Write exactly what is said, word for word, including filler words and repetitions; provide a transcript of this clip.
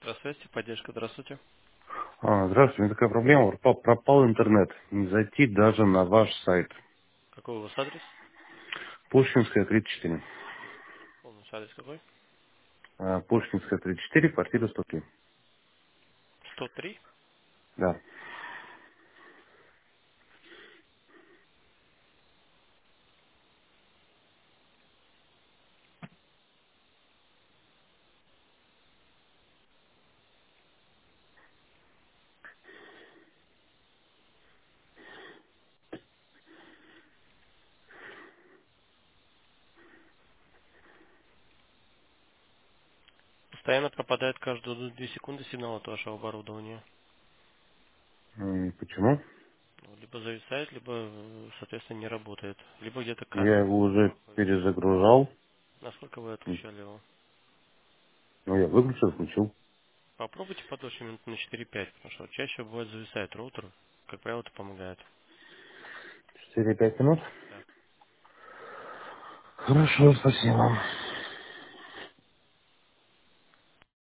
Здравствуйте, поддержка, здравствуйте. А, здравствуйте, у меня такая проблема. Пропал, пропал интернет. Не зайти даже на ваш сайт. Какой у вас адрес? Пушкинская, тридцать четыре. Полностью адрес какой? А, Пушкинская, тридцать четыре, квартира сто три. сто три. Да. Постоянно пропадает каждые две секунды сигнал от вашего оборудования. М, Почему? Ну, Либо зависает, либо, э, соответственно, не работает. Либо где-то Я кабель его плохо уже находится. перезагружал. Насколько вы М, отключали его? Ну, я выключил, включил. Попробуйте подольше минут на четыре-пять, потому что чаще бывает зависает роутер. Как правило, это помогает. четыре-пять минут. Да. Хорошо, спасибо.